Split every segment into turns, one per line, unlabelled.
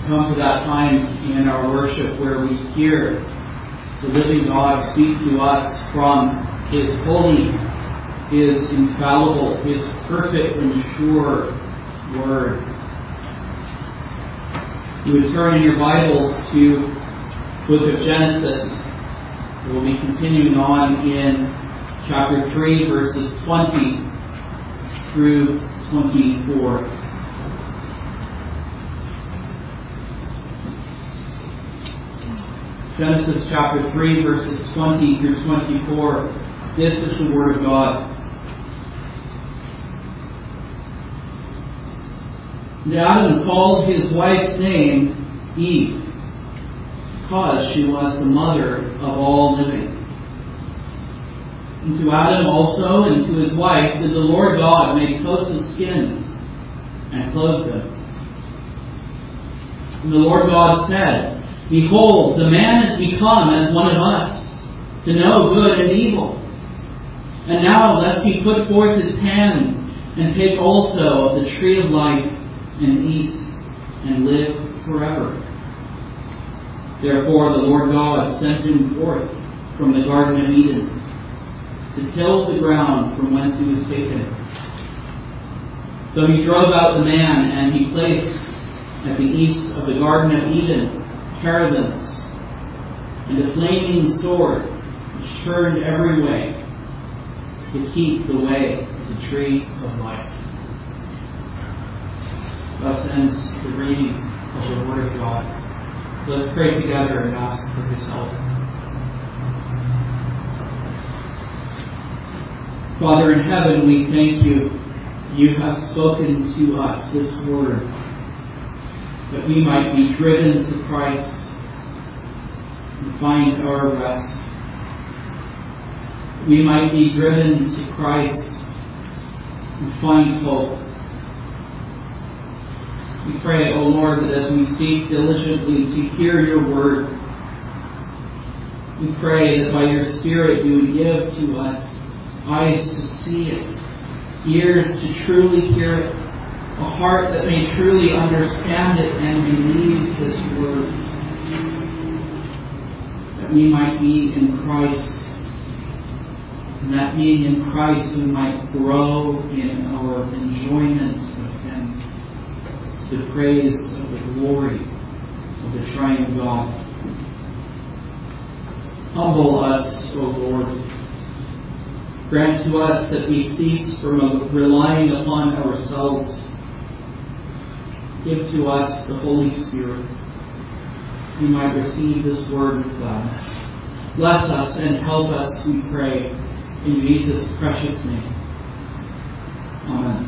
come to that time in our worship where we hear the living God speak to us from His holy, His infallible, His perfect and sure Word. You would turn in your Bibles to the book of Genesis. We'll be continuing on in chapter 3, verses 20 through 24. Genesis chapter 3, verses 20 through 24. This is the Word of God. And Adam called his wife's name Eve, because she was the mother of all living. And to Adam also and to his wife did the Lord God make coats of skins and clothe them. And the Lord God said, Behold, the man is become as one of us, to know good and evil. And now lest he put forth his hand and take also of the tree of life and eat and live forever. Therefore the Lord God sent him forth from the Garden of Eden to till the ground from whence he was taken. So he drove out the man, and he placed at the east of the Garden of Eden terebinths, and a flaming sword which turned every way to keep the way of the tree of life. Thus ends the reading of the Word of God. Let's pray together and ask for His help. Father in heaven, we thank you. You have spoken to us this Word, that we might be driven to Christ and find our rest. We might be driven to Christ and find hope. We pray, O Lord, that as we seek diligently to hear your word, we pray that by your Spirit you would give to us eyes to see it, ears to truly hear it, a heart that may truly understand it and believe this word, that we might be in Christ, and that being in Christ we might grow in our enjoyment of Him, to the praise of the glory of the triune God. Humble us, O Lord. Grant to us that we cease from relying upon ourselves. Give to us the Holy Spirit. We might receive this word with gladness. Bless us and help us, we pray, in Jesus' precious name. Amen.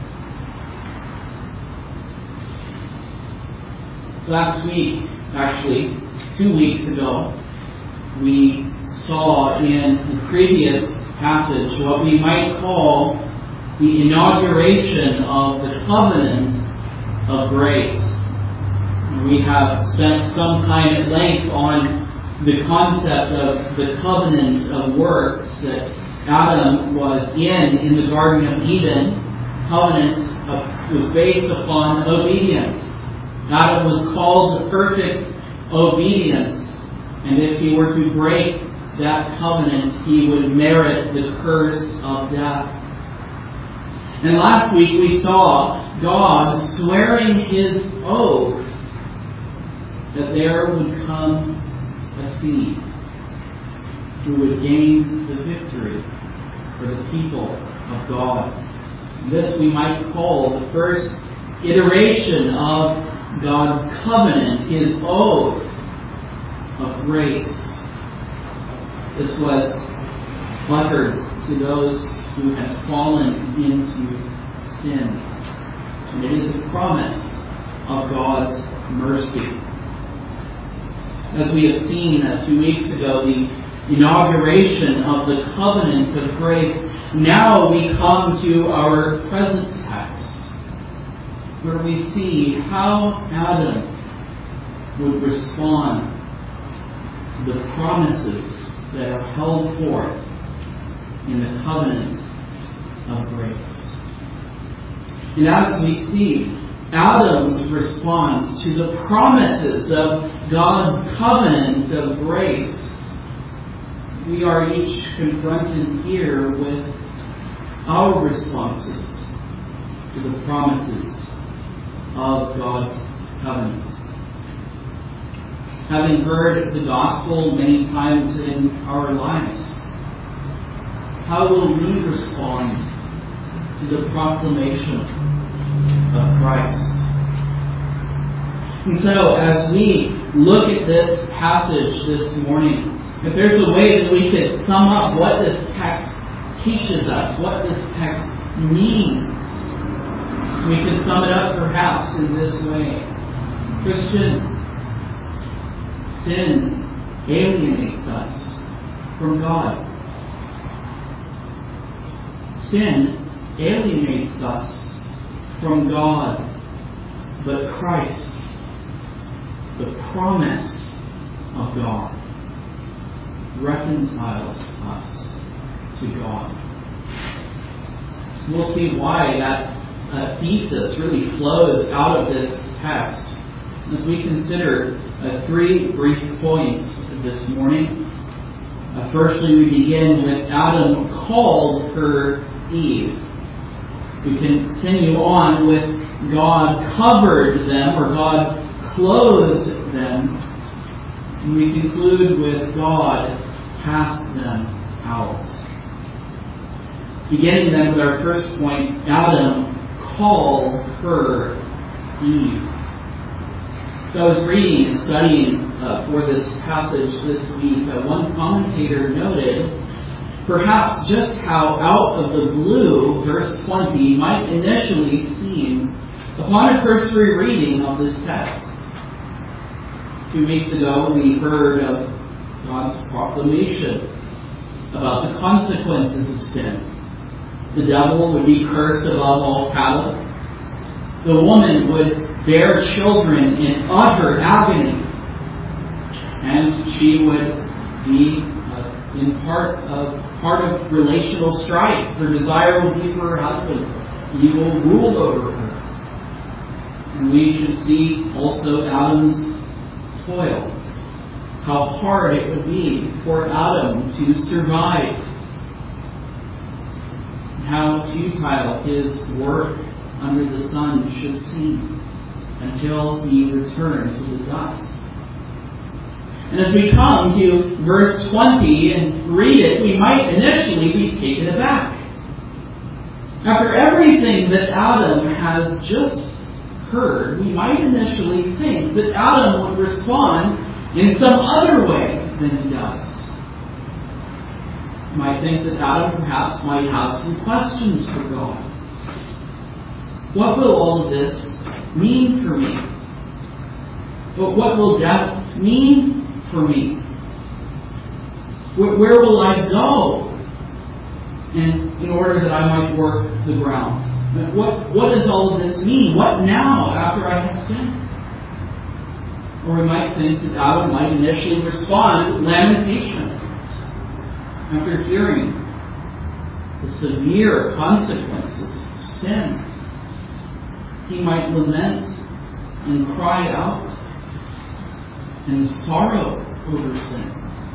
Last week, actually, 2 weeks ago, we saw in the previous passage what we might call the inauguration of the covenant of grace. We have spent some time at length on the concept of the covenant of works that Adam was in the Garden of Eden. Covenant was based upon obedience. Adam was called to perfect obedience, and if he were to break that covenant, he would merit the curse of death. And last week we saw God swearing His oath that there would come a seed who would gain the victory for the people of God. This we might call the first iteration of God's covenant, His oath of grace. This was uttered to those who had fallen into sin. And it is a promise of God's mercy. As we have seen 2 weeks ago, the inauguration of the covenant of grace, now we come to our present text, where we see how Adam would respond to the promises that are held forth in the covenant of grace. And as we see, Adam's response to the promises of God's covenant of grace, we are each confronted here with our responses to the promises of God's covenant. Having heard the gospel many times in our lives, how will we respond to the proclamation of Christ? And so, as we look at this passage this morning, if there's a way that we could sum up what this text teaches us, what this text means, we could sum it up perhaps in this way. Christian, sin alienates us from God. Sin alienates us from God, but Christ, the promise of God, reconciles us to God. We'll see why that thesis really flows out of this text as we consider 3 brief points this morning. Firstly, we begin with Adam called her Eve. We continue on with God covered them, or God clothed them. And we conclude with God cast them out. Beginning then with our first point, Adam called her Eve. So I was reading and studying for this passage this week. One commentator noted perhaps just how out of the blue verse 20 might initially seem upon a cursory reading of this text. 2 weeks ago we heard of God's proclamation about the consequences of sin. The devil would be cursed above all cattle. The woman would bear children in utter agony. And she would be in part of relational strife. Her desire would be for her husband. Evil ruled over her. And we should see also Adam's toil. How hard it would be for Adam to survive. How futile his work under the sun should seem until he returned to the dust. And as we come to verse 20 and read it, we might initially be taken aback. After everything that Adam has just heard, we might initially think that Adam would respond in some other way than he does. You might think that Adam perhaps might have some questions for God. What will all of this mean for me? But what will death mean for me? Where will I go? And in order that I might work the ground. What does all of this mean? What now after I have sinned? Or we might think that Adam might initially respond with lamentation after hearing the severe consequences of sin. He might lament and cry out and sorrow over sin.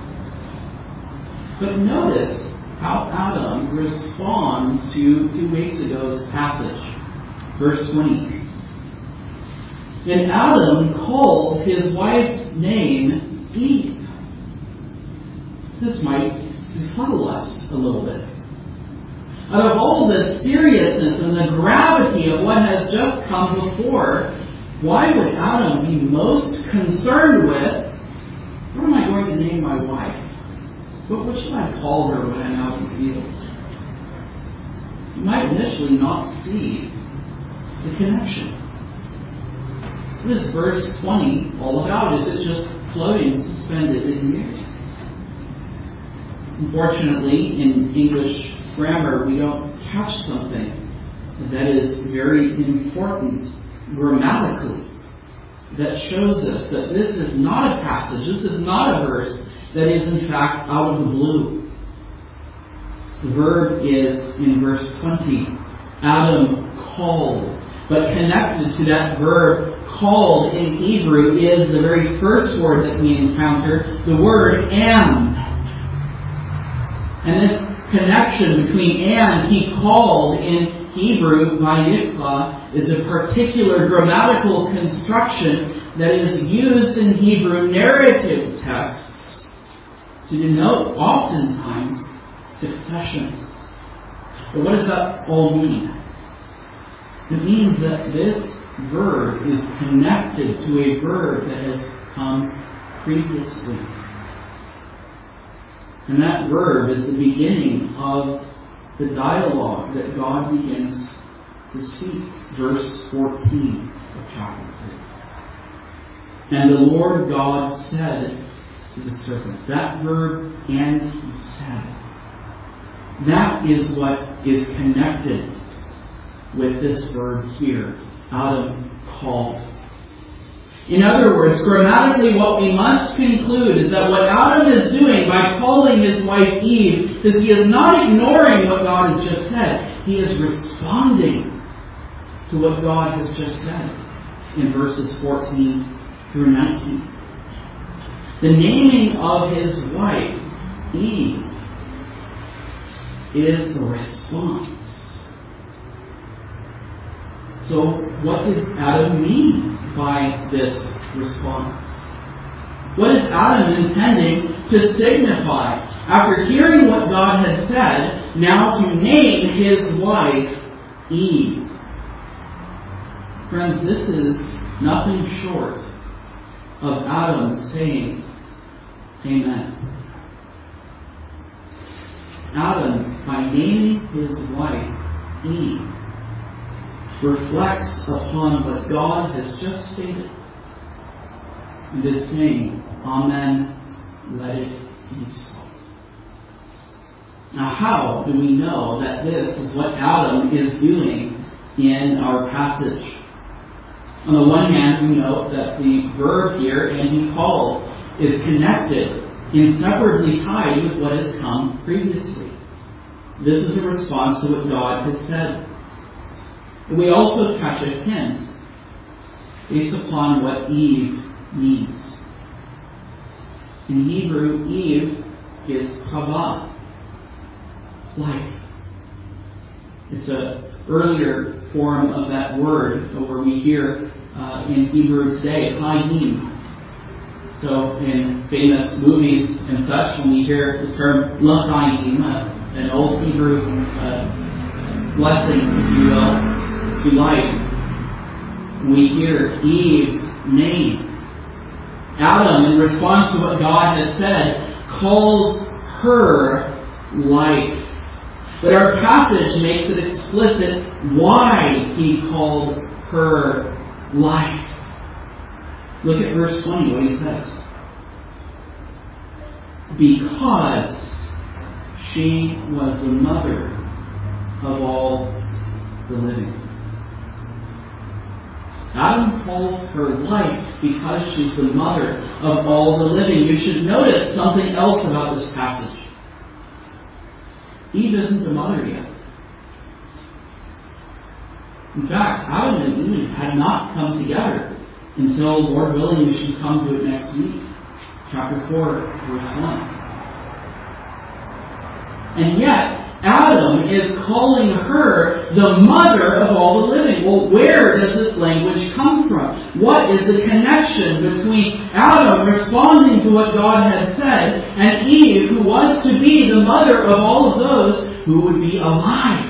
But notice how Adam responds to 2 weeks ago's passage. Verse 20. And Adam called his wife's name Eve. This might befuddle us a little bit. Out of all the seriousness and the gravity of what has just come before, why would Adam be most concerned with, what am I going to name my wife? What should I call her when I'm out in the fields? You might initially not see the connection. What is verse 20 all about? Is it just floating, suspended in the air? Unfortunately, in English grammar, we don't catch something that is very important grammatically, that shows us that this is not a passage, this is not a verse that is in fact out of the blue. The verb is in verse 20. Adam called. But connected to that verb called in Hebrew is the very first word that we encounter, the word and. And this connection between and, he called in Hebrew, vayikra, is a particular grammatical construction that is used in Hebrew narrative texts to denote oftentimes succession. But what does that all mean? It means that this verb is connected to a verb that has come previously. And that verb is the beginning of the dialogue that God begins to speak. Verse 14 of chapter 3. And the Lord God said to the serpent. That verb, and he said. That is what is connected with this verb here. Adam called. In other words, grammatically what we must conclude is that what Adam is doing by calling his wife Eve is he is not ignoring what God has just said. He is responding to what God has just said in verses 14 through 19. The naming of his wife, Eve, is the response. So what did Adam mean by this response? What is Adam intending to signify? After hearing what God had said, now to name his wife Eve. Friends, this is nothing short of Adam saying, Amen. Adam, by naming his wife Eve, reflects upon what God has just stated and is saying, Amen, let it be so. Now, how do we know that this is what Adam is doing in our passage? On the one hand, we know that the verb here, and he called, is connected, inseparably tied with what has come previously. This is a response to what God has said. We also catch a hint based upon what Eve means. In Hebrew, Eve is chava, life. It's an earlier form of that word where we hear in Hebrew today, hayim. So in famous movies and such, when we hear the term l'chaim, an old Hebrew blessing, if you will, to life, we hear Eve's name. Adam, in response to what God has said, calls her life. But our passage makes it explicit why he called her life. Look at verse 20, what he says. Because she was the mother of all the living. Adam calls her life because she's the mother of all the living. You should notice something else about this passage. Eve isn't the mother yet. In fact, Adam and Eve had not come together until, Lord willing, we should come to it next week. Chapter 4, verse 1. And yet, Adam is calling her the mother of all the living. Well, where does this language come from? What is the connection between Adam responding to what God had said and Eve, who was to be the mother of all of those who would be alive?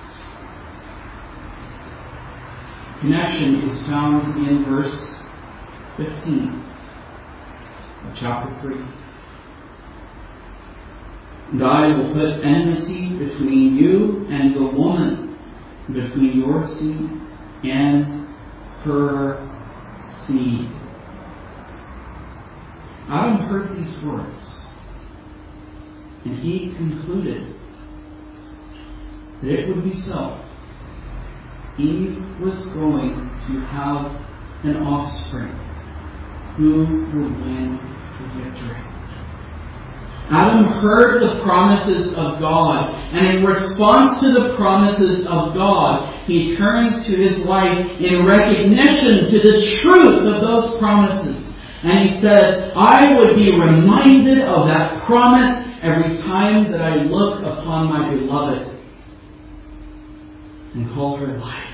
Connection is found in verse 15 of chapter 3. And I will put enmity between you and the woman, between your seed and her seed. Adam heard these words, and he concluded that it would be so. Eve was going to have an offspring who would win the victory. Adam heard the promises of God, and in response to the promises of God, he turns to his wife in recognition to the truth of those promises. And he says, I would be reminded of that promise every time that I look upon my beloved and call her life.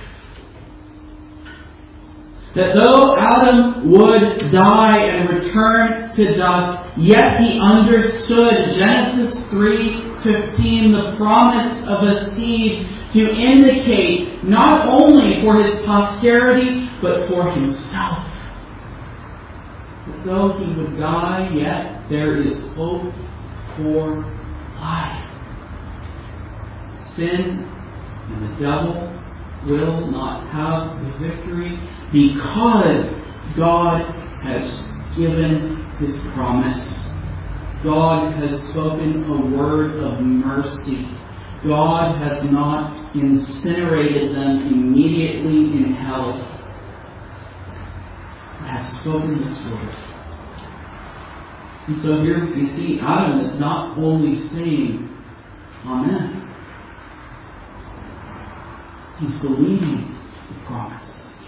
That though Adam would die and return to dust, yet he understood Genesis 3:15, the promise of a seed to indicate not only for his posterity, but for himself. That though he would die, yet there is hope for life. Sin and the devil will not have the victory because God has given His promise. God has spoken a word of mercy. God has not incinerated them immediately in hell, but has spoken this word. And so here we see Adam is not only saying Amen. He's believing the promise.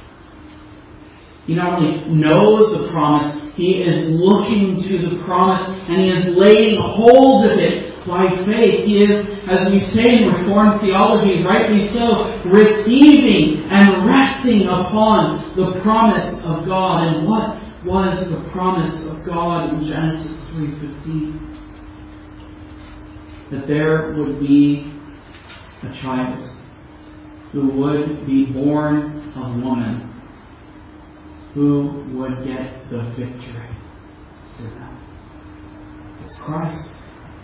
He not only knows the promise, he is looking to the promise and he is laying hold of it by faith. He is, as we say in Reformed theology, rightly so, receiving and resting upon the promise of God. And what was the promise of God in Genesis 3:15? That there would be a child who would be born of woman, who would get the victory for them. It's Christ.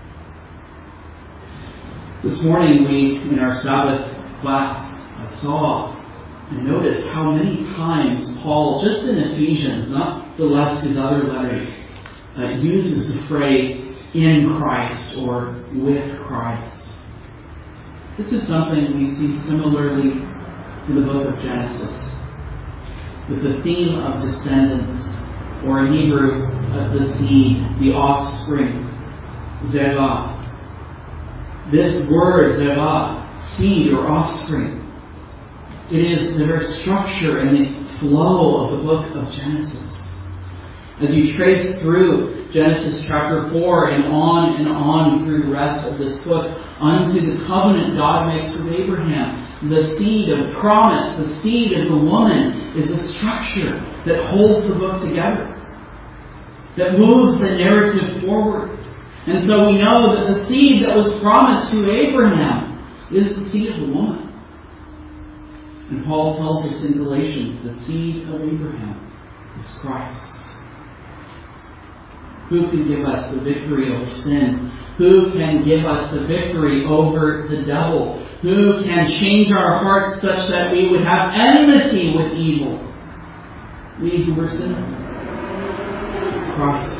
This morning we, in our Sabbath class, saw and noticed how many times Paul, just in Ephesians, not the less his other letters, uses the phrase in Christ or with Christ. This is something we see similarly in the book of Genesis, with the theme of descendants, or in Hebrew, the seed, the offspring, zerah. This word, zerah, seed or offspring, it is the very structure and the flow of the book of Genesis. As you trace through Genesis chapter 4 and on through the rest of this book, unto the covenant God makes with Abraham, the seed of promise, the seed of the woman, is the structure that holds the book together, that moves the narrative forward. And so we know that the seed that was promised to Abraham is the seed of the woman. And Paul tells us in Galatians, the seed of Abraham is Christ. Who can give us the victory over sin? Who can give us the victory over the devil? Who can change our hearts such that we would have enmity with evil? We who were sinners. It's Christ.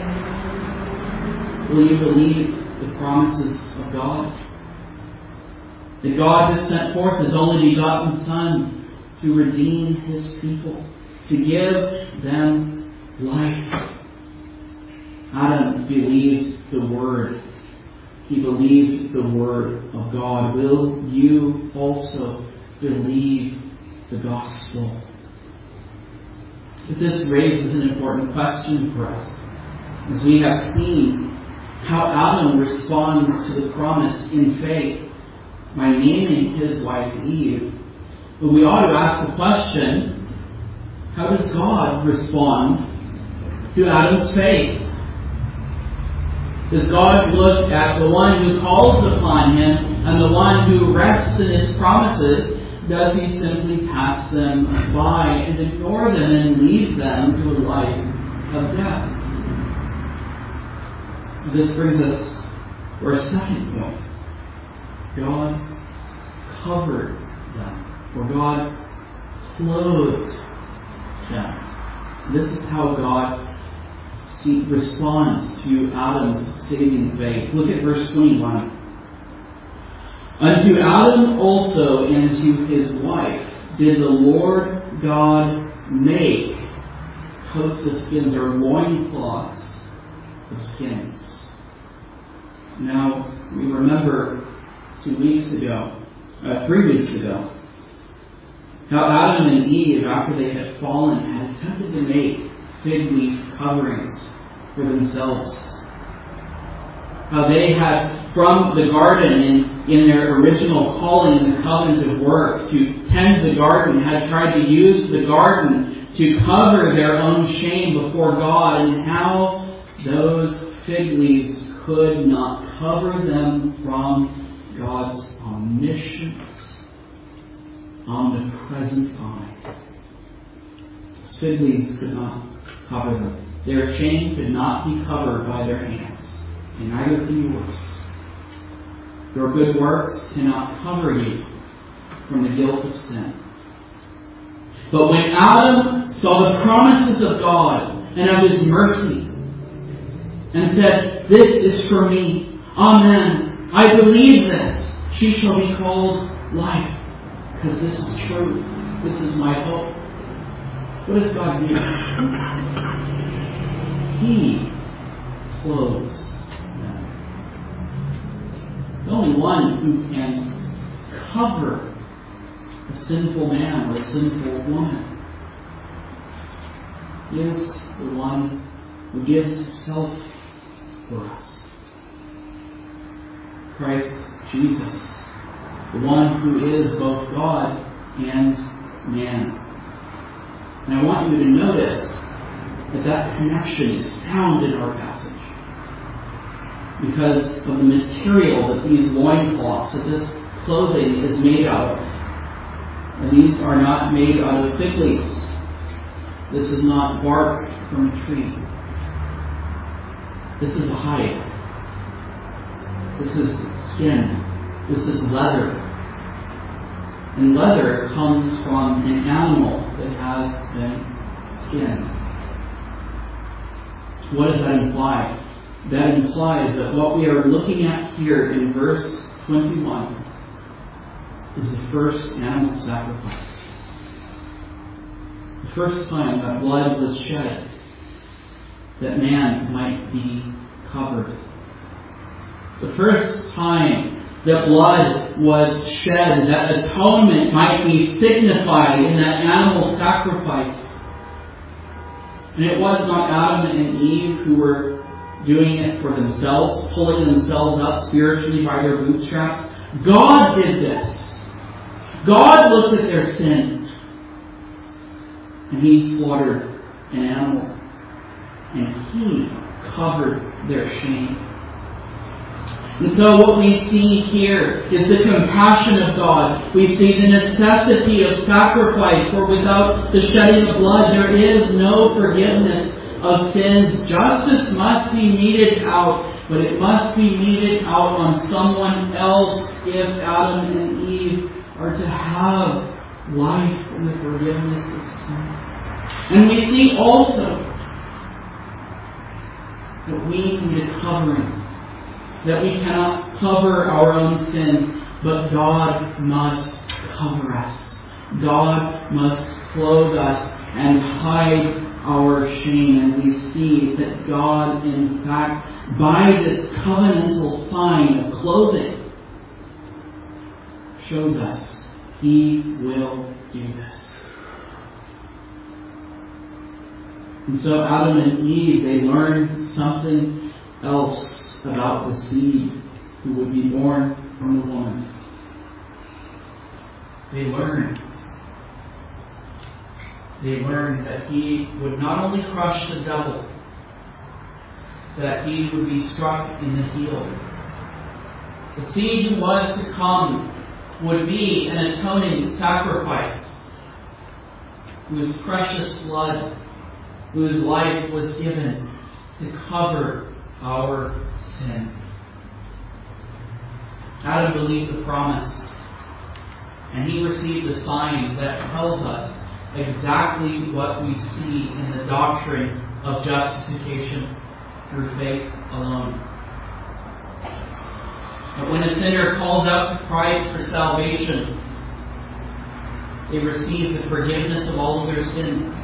Will you believe the promises of God? That God has sent forth His only begotten Son to redeem His people, to give them life. Adam believed the Word. He believed the Word of God. Will you also believe the gospel? But this raises an important question for us, as we have seen how Adam responds to the promise in faith by naming his wife Eve. But we ought to ask the question, how does God respond to Adam's faith? Does God look at the one who calls upon Him and the one who rests in His promises? Does He simply pass them by and ignore them and leave them to a life of death? This brings us to our second point. God covered them, or God clothed them. This is how God responds to Adam's saving faith. Look at verse 21. Unto Adam also and to his wife did the Lord God make coats of skins, or loincloths of skins. Now, we remember 3 weeks ago, how Adam and Eve, after they had fallen, had attempted to make fig leaf coverings for themselves. How they had, from the garden, in their original calling in the covenant of works, to tend the garden, had tried to use the garden to cover their own shame before God, and how those fig leaves could not cover them from God's omniscient, omnipresent eye. Those fig leaves could not cover them. Their shame could not be covered by their hands, and neither can yours. Your good works cannot cover you from the guilt of sin. But when Adam saw the promises of God and of His mercy, and said, "This is for me. Amen. I believe this. She shall be called life, because this is true. This is my hope." What does God do? He clothes them. The only one who can cover a sinful man or a sinful woman is the one who gives Himself for us. Christ Jesus, the one who is both God and man. And I want you to notice that connection is found in our passage, because of the material that these loincloths, that this clothing is made out of. And these are not made out of fig leaves. This is not bark from a tree. This is a hide. This is skin. This is leather. And leather comes from an animal that has been skinned. What does that imply? That implies that what we are looking at here in verse 21 is the first animal sacrifice. The first time that blood was shed, that man might be covered. The first time that blood was shed, that atonement might be signified in that animal sacrifice. And it was not Adam and Eve who were doing it for themselves, pulling themselves up spiritually by their bootstraps. God did this. God looked at their sin, and He slaughtered an animal, and He covered their shame. And so what we see here is the compassion of God. We see the necessity of sacrifice, for without the shedding of blood there is no forgiveness of sins. Justice must be meted out, but it must be meted out on someone else if Adam and Eve are to have life and the forgiveness of sins. And we see also that we need a covering. That we cannot cover our own sins, but God must cover us. God must clothe us and hide our shame. And we see that God, in fact, by this covenantal sign of clothing, shows us He will do this. And so Adam and Eve, they learned something else about the seed who would be born from the woman. They learned that He would not only crush the devil, that He would be struck in the heel. The seed who was to come would be an atoning sacrifice, whose precious blood, whose life was given to cover our sin. Adam believed the promise, and he received the sign that tells us exactly what we see in the doctrine of justification through faith alone. But when a sinner calls out to Christ for salvation, they receive the forgiveness of all of their sins.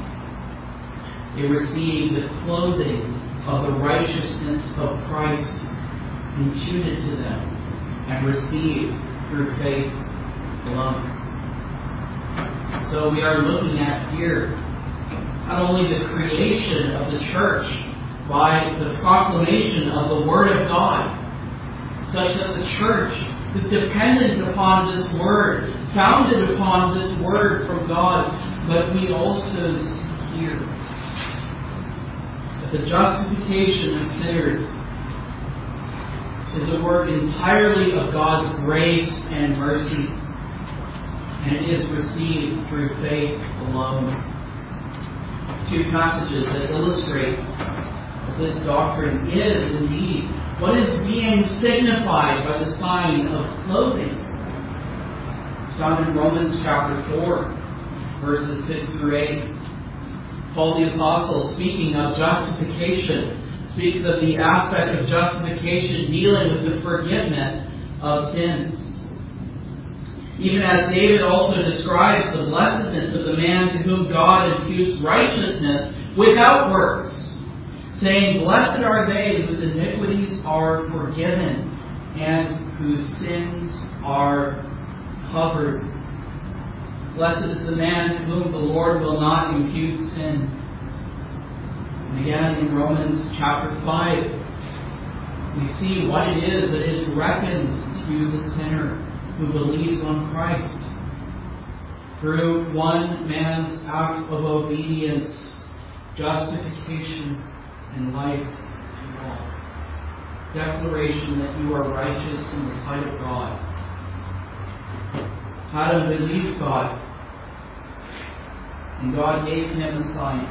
They receive the clothing of the righteousness of Christ. imputed to them and received through faith alone. So we are looking at here not only the creation of the church by the proclamation of the Word of God, such that the church is dependent upon this Word, founded upon this Word from God, but we also hear that the justification of sinners is a work entirely of God's grace and mercy, and it is received through faith alone. Two passages that illustrate that this doctrine is indeed what is being signified by the sign of clothing. It's found in Romans chapter 4, verses 6 through 8. Paul the Apostle, speaking of justification, speaks of the aspect of justification dealing with the forgiveness of sins. Even as David also describes the blessedness of the man to whom God imputes righteousness without works, saying, "Blessed are they whose iniquities are forgiven and whose sins are covered." Blessed is the man to whom the Lord will not impute sin. And again in Romans chapter 5, we see what it is that is reckoned to the sinner who believes on Christ. Through one man's act of obedience, justification and life to all. Declaration that you are righteous in the sight of God. Adam believed God, and God gave him a sign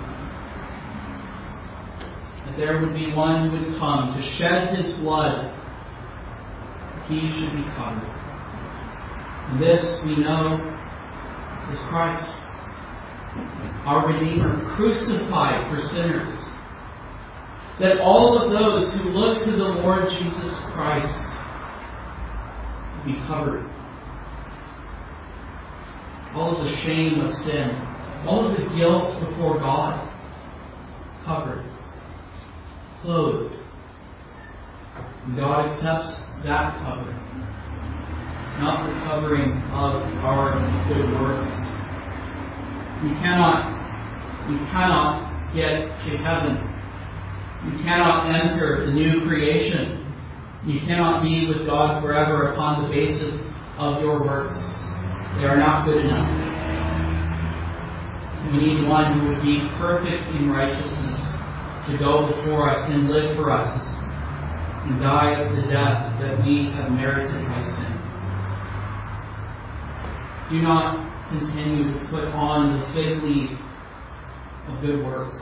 that there would be one who would come to shed his blood, that he should be covered. And this we know is Christ, our Redeemer, crucified for sinners. That all of those who look to the Lord Jesus Christ will be covered. All of the shame of sin, all of the guilt before God, covered, clothed. And God accepts that covering, not the covering of our good works. You cannot get to heaven. You cannot enter the new creation. You cannot be with God forever upon the basis of your works. They are not good enough. We need one who would be perfect in righteousness to go before us and live for us and die the death that we have merited by sin. Do not continue to put on the fig leaf of good works,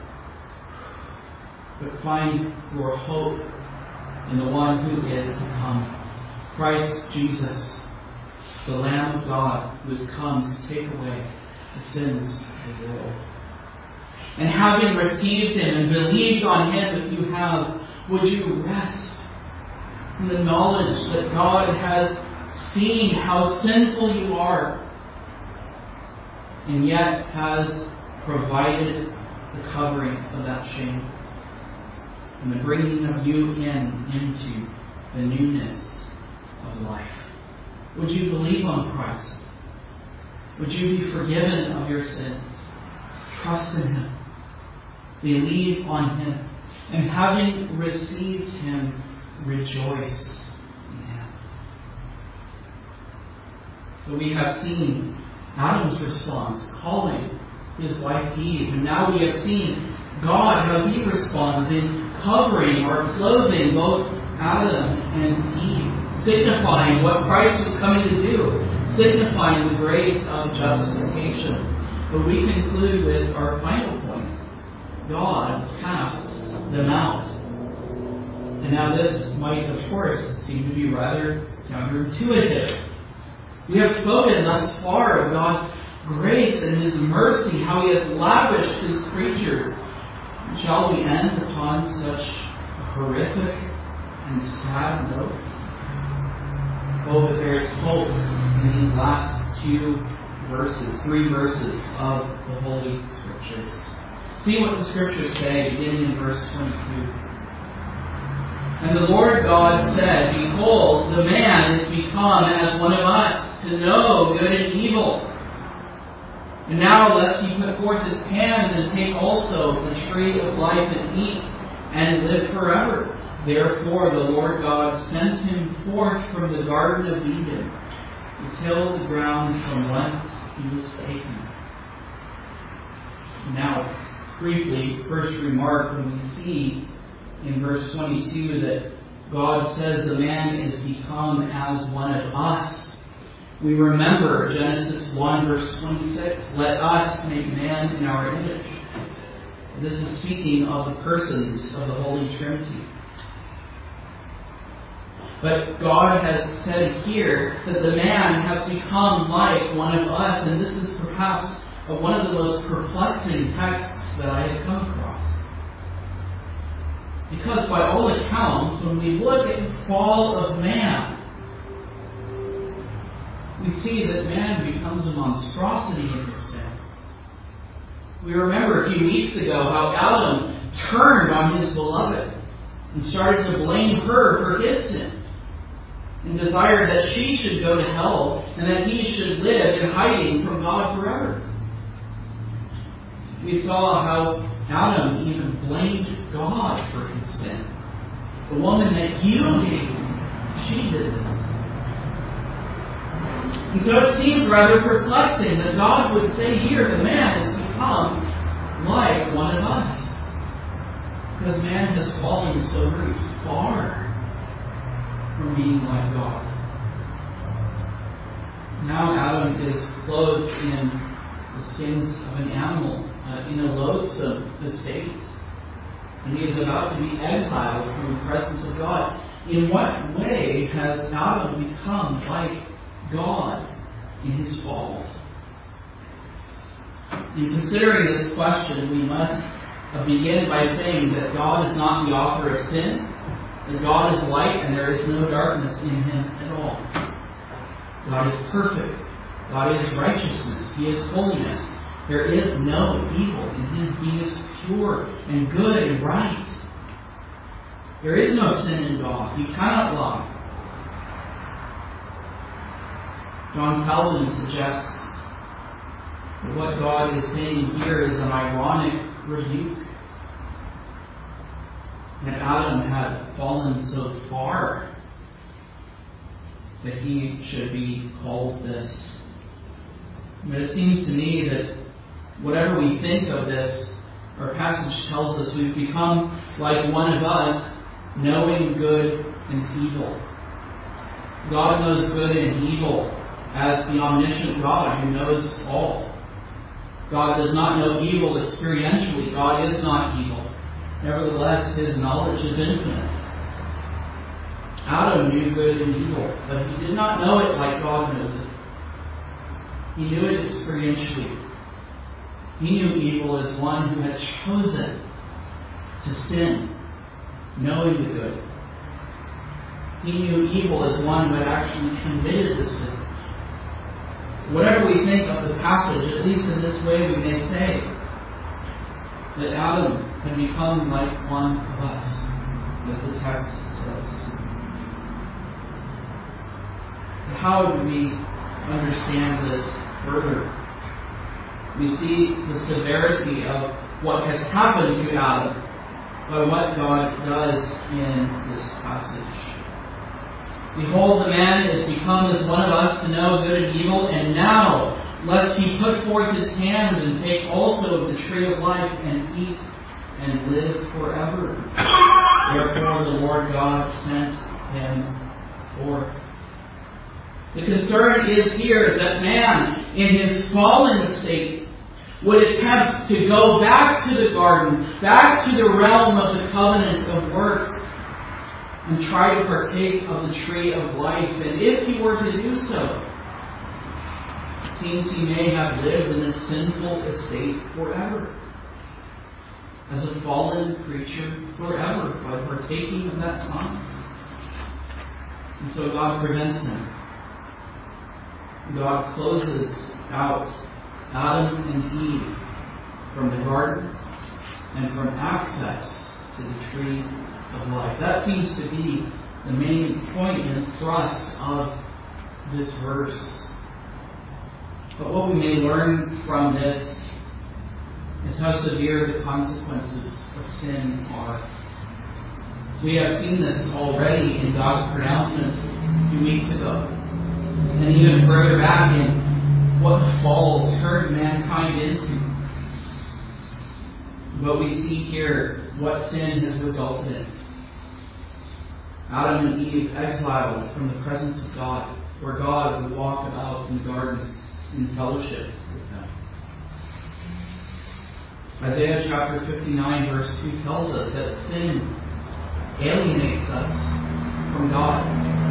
but find your hope in the one who is to come, Christ Jesus, the Lamb of God, who has come to take away the sins of the world. And having received him and believed on him, if you have, would you rest in the knowledge that God has seen how sinful you are, and yet has provided the covering of that shame and the bringing of you into the newness of life? Would you believe on Christ? Would you be forgiven of your sins? Trust in him. Believe on him. And having received him, rejoice in him. So we have seen Adam's response, calling his wife Eve. And now we have seen God, how he responded in covering or clothing both Adam and Eve, signifying what Christ is coming to do, signifying the grace of justification. But we conclude with our final point. God casts them out. And now this might, of course, seem to be rather counterintuitive. We have spoken thus far of God's grace and his mercy, how he has lavished his creatures. Shall we end upon such a horrific and sad note? Oh, but there is hope in these last three verses of the Holy Scriptures. See what the Scriptures say, beginning in verse 22. And the Lord God said, Behold, the man is become as one of us, to know good and evil. And now lest he put forth his hand and take also the tree of life and eat, and live forever. Therefore the Lord God sent him forth from the Garden of Eden to till the ground from whence he was taken. Now, briefly, first remark, when we see in verse 22 that God says the man is become as one of us, we remember Genesis 1 verse 26, let us make man in our image. This is speaking of the persons of the Holy Trinity. But God has said here that the man has become like one of us, and this is perhaps one of the most perplexing texts that I have come across. Because by all accounts, when we look at the fall of man, we see that man becomes a monstrosity in his sin. We remember a few weeks ago how Adam turned on his beloved and started to blame her for his sin, and desired that she should go to hell and that he should live in hiding from God forever. We saw how Adam even blamed God for his sin. The woman that you gave me, she did this. And so it seems rather perplexing that God would say here the man has become like one of us. Because man has fallen so very far from being like God. Now Adam is clothed in the skins of an animal in a loathsome estate. And he is about to be exiled from the presence of God. In what way has Adam become like God in his fall? In considering this question, we must begin by saying that God is not the author of sin, that God is light and there is no darkness in him at all. God is perfect. God is righteousness. He is holiness. There is no evil in him. He is pure and good and right. There is no sin in God. He cannot lie. John Calvin suggests that what God is saying here is an ironic rebuke. That Adam had fallen so far that he should be called this. But it seems to me that whatever we think of this, our passage tells us we've become like one of us, knowing good and evil. God knows good and evil as the omniscient God who knows all. God does not know evil experientially. God is not evil. Nevertheless, his knowledge is infinite. Adam knew good and evil, but he did not know it like God knows it. He knew it experientially. He knew evil as one who had chosen to sin, knowing the good. He knew evil as one who had actually committed the sin. Whatever we think of the passage, at least in this way we may say that Adam had become like one of us, as the text says. How do we understand this further? We see the severity of what has happened to Adam by what God does in this passage. Behold, the man is become as one of us to know good and evil, and now, lest he put forth his hand and take also of the tree of life and eat and live forever. Therefore the Lord God sent him forth. The concern is here that man, in his fallen state, would attempt to go back to the garden, back to the realm of the covenant of works, and try to partake of the tree of life. And if he were to do so, it seems he may have lived in a sinful estate forever, as a fallen creature forever, by partaking of that sign. And so God prevents him. God closes out Adam and Eve from the garden and from access to the tree of life. That seems to be the main point and thrust of this verse. But what we may learn from this is how severe the consequences of sin are. We have seen this already in God's pronouncement a few weeks ago. And even further back in what the fall turned mankind into. But we see here what sin has resulted in. Adam and Eve exiled from the presence of God, where God would walk about in the garden in fellowship with them. Isaiah chapter 59 verse 2 tells us that sin alienates us from God.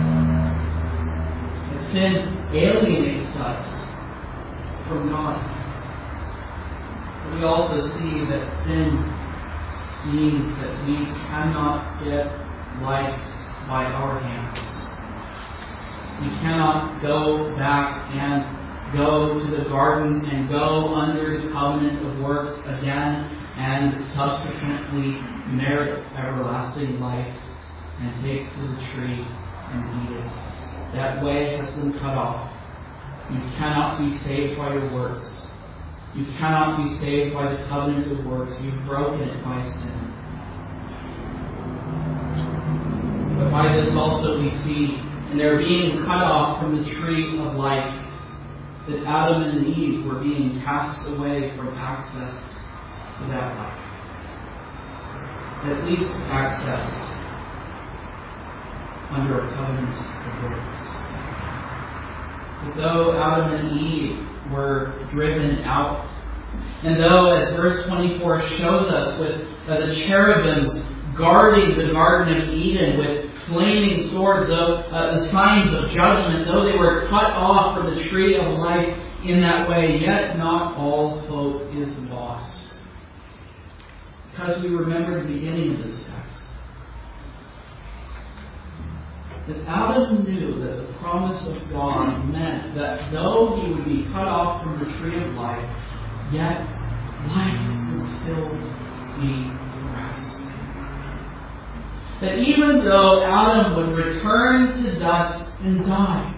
That sin alienates us from God. But we also see that sin means that we cannot get life by our hands. We cannot go back and go to the garden and go under the covenant of works again and subsequently merit everlasting life and take to the tree and eat it. That way has been cut off. You cannot be saved by your works. You cannot be saved by the covenant of works. You've broken it by sin. But by this also we see, and they're being cut off from the tree of life, that Adam and Eve were being cast away from access to that life. At least access under a covenant of works. But though Adam and Eve were driven out, and though, as verse 24 shows us, with the cherubims guarding the Garden of Eden with flaming swords, though the signs of judgment, though they were cut off from the tree of life in that way, yet not all hope is lost. Because we remember the beginning of this text. That Adam knew that the promise of God meant that though he would be cut off from the tree of life, yet life would still be rest. That even though Adam would return to dust and die,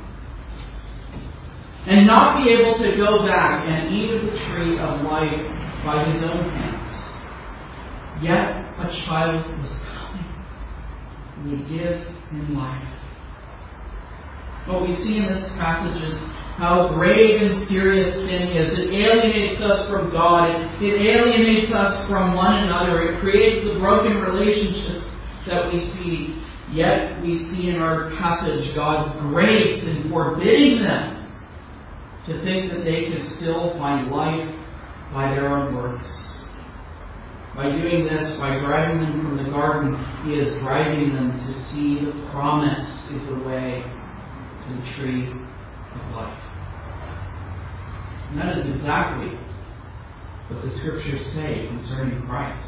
and not be able to go back and eat of the tree of life by his own hands, yet a child was coming who would give him life. What we see in this passage is how grave and serious sin is. It alienates us from God. It alienates us from one another. It creates the broken relationships that we see. Yet we see in our passage God's grace in forbidding them to think that they could still find life by their own works. By doing this, by driving them from the garden, He is driving them to see the promise is the way to the tree of life. And that is exactly what the Scriptures say concerning Christ.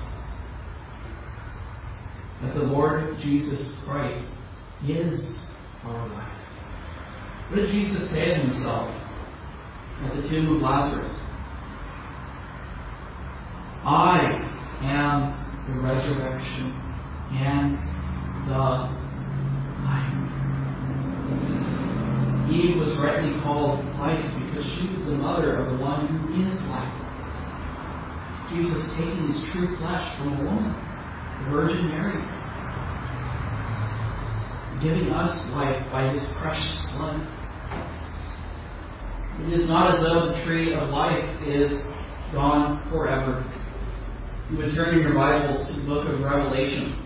That the Lord Jesus Christ is our life. What did Jesus say of Himself at the tomb of Lazarus? I am the resurrection and the life. Eve was rightly called life because she was the mother of the one who is life. Jesus taking His true flesh from a woman, the Virgin Mary, giving us life by His precious blood. It is not as though the tree of life is gone forever. You would turn in your Bibles to the book of Revelation.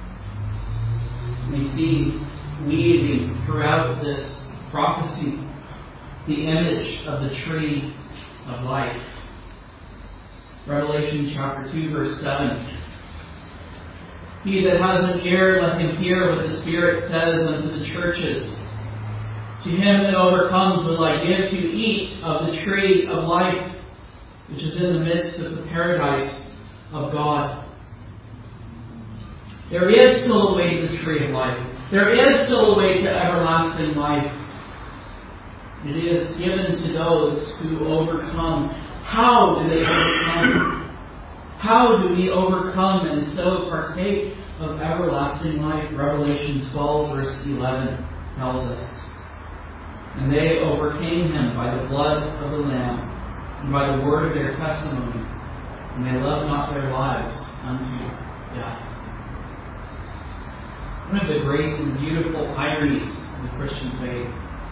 We see weaving throughout this prophecy the image of the tree of life. Revelation chapter 2, verse 7. He that has an ear, let him hear what the Spirit says unto the churches. To him that overcomes will I give to eat of the tree of life, which is in the midst of the paradise of God. There is still a way to the tree of life. There is still a way to everlasting life. It is given to those who overcome. How do they overcome? How do we overcome and so partake of everlasting life? Revelation 12 verse 11 tells us. And they overcame him by the blood of the Lamb and by the word of their testimony. And they loved not their lives unto death. One of the great and beautiful ironies of the Christian faith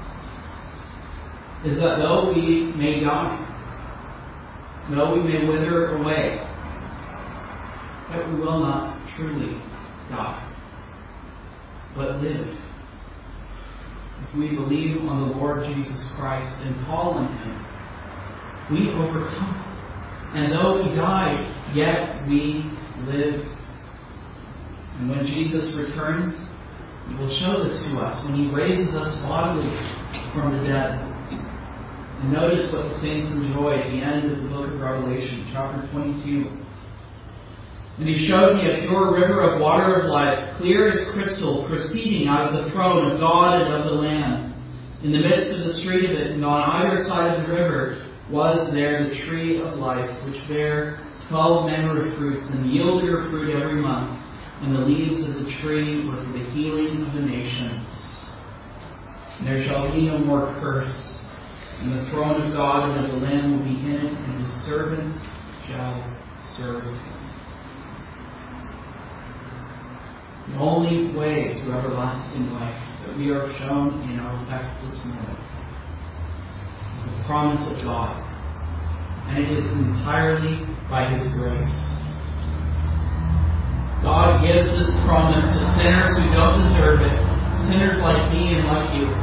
is that though we may die, though we may wither away, that we will not truly die, but live. If we believe on the Lord Jesus Christ and call on Him, we overcome. And though we die, yet we live. And when Jesus returns, He will show this to us when He raises us bodily from the dead. And notice what the saints enjoy at the end of the book of Revelation, chapter 22. And He showed me a pure river of water of life, clear as crystal, proceeding out of the throne of God and of the Lamb. In the midst of the street of it, and on either side of the river, was there the tree of life, which bare 12 manner of fruits, and yielded her fruit every month. And the leaves of the tree were for the healing of the nations. And there shall be no more curse. And the throne of God and of the Lamb will be in it, and His servants shall serve Him. The only way to everlasting life that we are shown in our text this morning is the promise of God. And it is entirely by His grace. God gives this promise to sinners who don't deserve it, sinners like me and like you.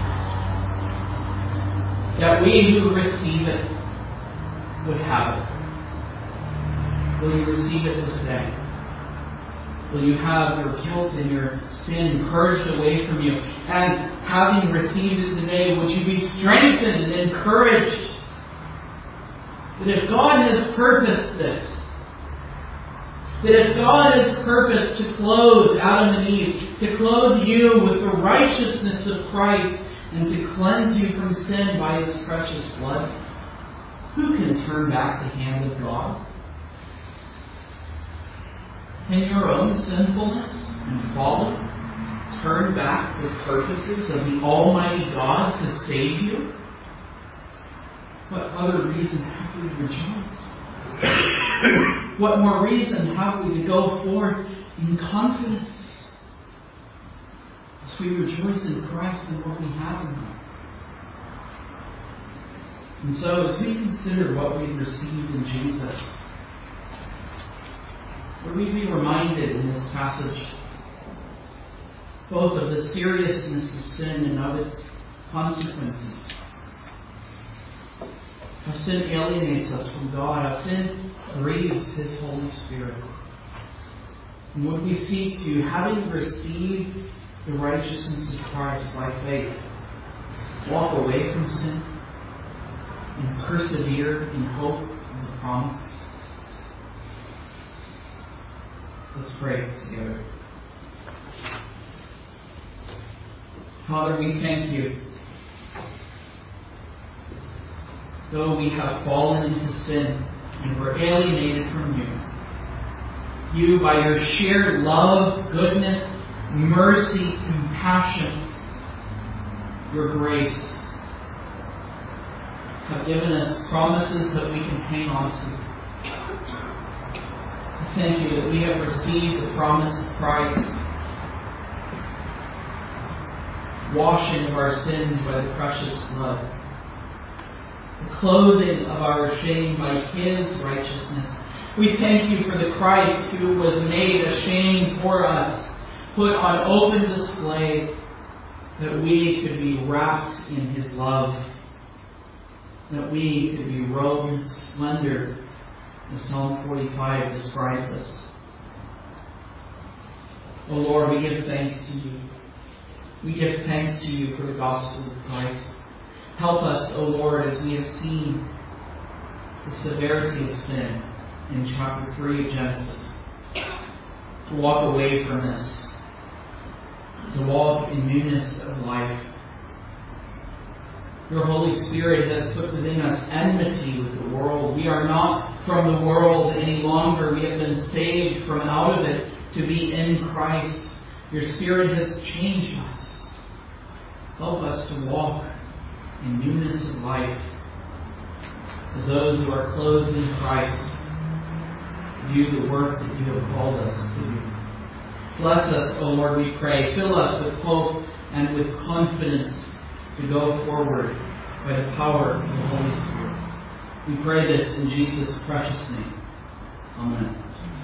That we who receive it would have it. Will you receive it this day? Will you have your guilt and your sin purged away from you? And having received it today, would you be strengthened and encouraged that if God has purposed this, that if God has purposed to clothe Adam and Eve, to clothe you with the righteousness of Christ, and to cleanse you from sin by His precious blood, who can turn back the hand of God? Can your own sinfulness and folly turn back the purposes of the Almighty God to save you? What other reason have we to rejoice? What more reason have we to go forth in confidence as we rejoice in Christ and what we have in Him? And so as we consider what we've received in Jesus, would we be reminded in this passage both of the seriousness of sin and of its consequences? How sin alienates us from God, how sin grieves His Holy Spirit. And would we seek to, having received the righteousness of Christ by faith, walk away from sin and persevere in hope of the promise? Let's pray together. Father, we thank You. Though we have fallen into sin and were alienated from You, You, by Your sheer love, goodness, mercy, compassion, Your grace, have given us promises that we can hang on to. Thank You that we have received the promise of Christ, washing of our sins by the precious blood, the clothing of our shame by His righteousness. We thank You for the Christ who was made a shame for us, put on open display, that we could be wrapped in His love, that we could be robed in splendor, as Psalm 45 describes us. O Lord, we give thanks to You. We give thanks to You for the gospel of Christ. Help us, O Lord, as we have seen the severity of sin in chapter 3 of Genesis, to walk away from this, to walk in newness of life, Your Holy Spirit has put within us enmity with the world. We are not from the world any longer. We have been saved from out of it to be in Christ. Your Spirit has changed us. Help us to walk in newness of life as those who are clothed in Christ do the work that you have called us to do. Bless us, O Lord, we pray. Fill us with hope and with confidence to go forward by the power of the Holy Spirit. We pray this in Jesus' precious name. Amen.